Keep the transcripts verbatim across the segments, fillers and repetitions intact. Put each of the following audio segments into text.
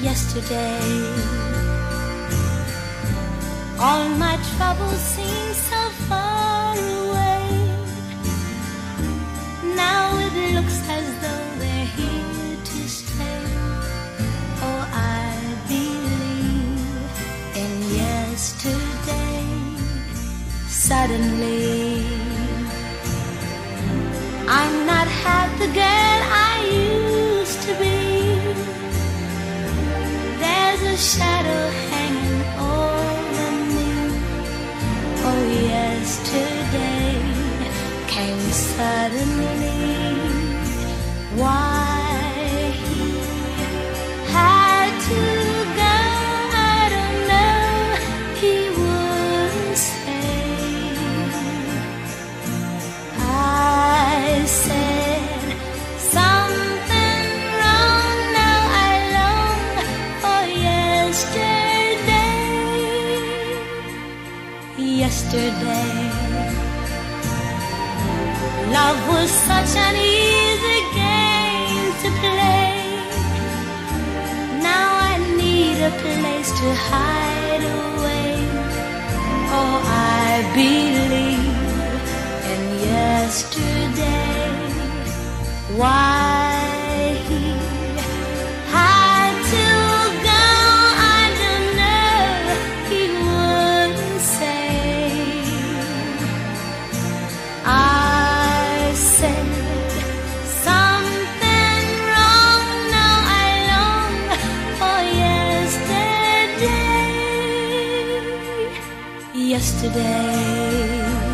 yesterday. All my troubles seem so far away. Now it looks as though they're here to stay. Oh, I believe in yesterday. Suddenly, I'm not half the girl I used to be. There's a shadow hanging over me. Oh, yesterday came suddenly. Why he had to go, I don't know. He wouldn't say. I said something wrong. Now I long for yesterday. Yesterday, love was such an easy game to play. Now I need a place to hide away. Oh, I believe in yesterday. Why he had to go, I don't know. He wouldn't say. I said something wrong. Now I long for yesterday. Yesterday,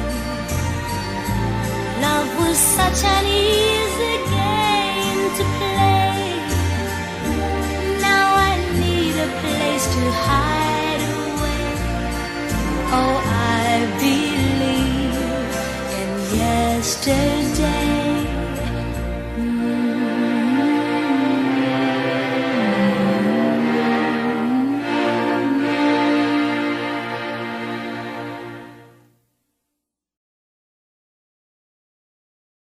love was such an easy game to play. Now I need a place to hide away. Oh, I believe in yesterday.